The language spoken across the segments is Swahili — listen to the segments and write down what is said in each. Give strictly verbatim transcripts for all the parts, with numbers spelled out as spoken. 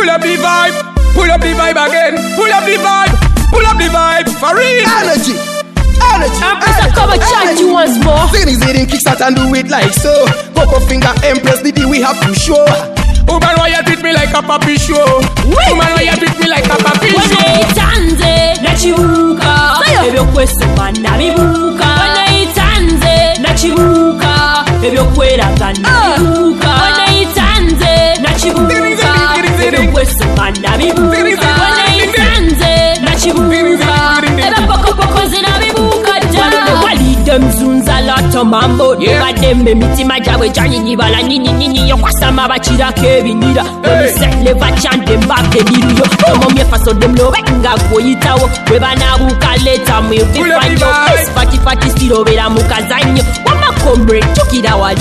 Pull up the vibe, pull up the vibe again. Pull up the vibe, pull up the vibe for real. Energy, energy, Empress, come and chant you once more. Zing zing kickstart and do it like so. Pop a finger, Empress, the day we have to show. Woman, why you treat me like a puppy show? Woman, why you treat me like a puppy show? Wanaitanze na chibuka, ebyo kwese mwana bibuka. Wanaitanze na chibuka, ebyo kwera gana bibuka. Wanaitanze na chibuka, ebyo kwese mwana bibuka. Wanaitanze na chibuka, ebyo poko poko zina bibuka. Wali dem zunza loto mambo, nuga dembe mitima jawe jani nibala nini nini yo kwasama bachira kebinira. Let leva chante mbake niruyo. Omo mye faso dem lo wenga goyitawo. Weba na buka leta mwe vifanyo. Fati fati stilo vera mukazanyo. Wama kombre chukida wali.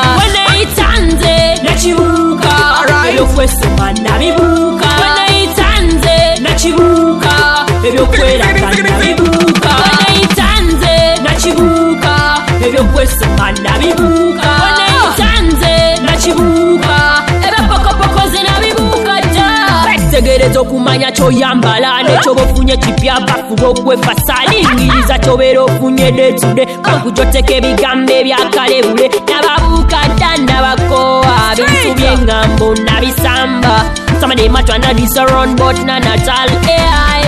Wanaitanze na chibuka, ebyo kwese mana bibuka. Wanaitanze na chibuka, ebyo kwera kana bibuka. Wanaitanze na chibuka, ebyo kwese mana bibuka. Wanaitanze na chibuka, ebyo poko poko zina bibuka ja. Tegerezo kumanya choyambala necho bofunye kipya bafu bokwefasali ngiriza chobero funye detude kankujoteke bigambe byakalebule nababuka danda bakoa bintu byengambo nabisamba somebody much wanna this around but na natal ai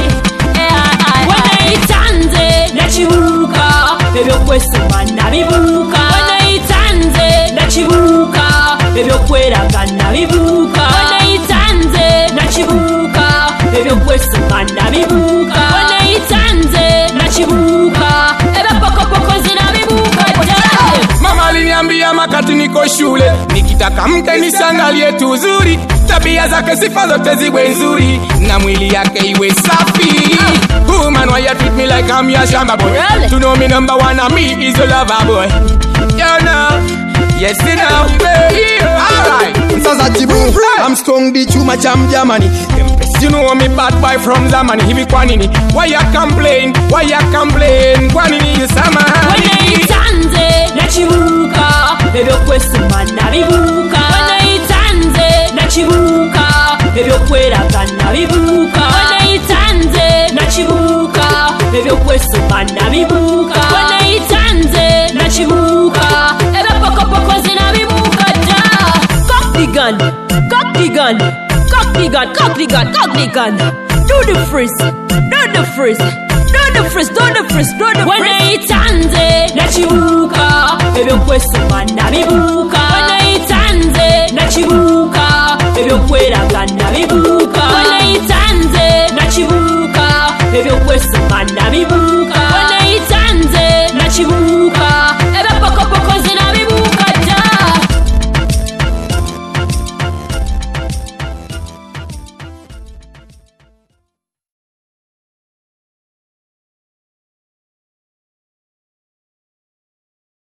ai wanaitanze na chibuka ebyo kwese mana bibuka wanaitanze na chibuka ebyo kwera kana bibuka wanaitanze na chibuka ebyo kwese mana bibuka wanaitanze na chibuka ebyo poko poko zina bibuka mama aliniambia makati niko shule nikitaka mke nisangalie tu uzuri tabia zake sifa zote ziwe nzuri na mwili yake iwe safi. Woman, why you treat me like I'm your shamba boy? Really? To know me number one and me is your lover boy. You know, yes you know, baby. Alright, Sasa Jibu, I'm strong the chuma cham Germany. Empress, you know me bad boy from Zamani. Hivi kwa nini? Why you complain? Why you complain? Kwa nini you samahani? Wanaitanze na chibuka, ebyo kwese mana bibuka. Wanaitanze na chibuka, ebyo kwera kana bibuka. Wanaitanze na chibuka, ebyo kwese mana bibuka. Wanaitanze na chibuka, ebyo poko poko zina bibuka ja. Cock the gun, cock the gun, cock the gun, cock the gun, cock the gun. Do the freeze, do the freeze, do the freeze, do the freeze, do the freeze. Wanaitanze na chibuka, ebyo kwese mana bibuka. Wanaitanze na chibuka, ebyo kwera gana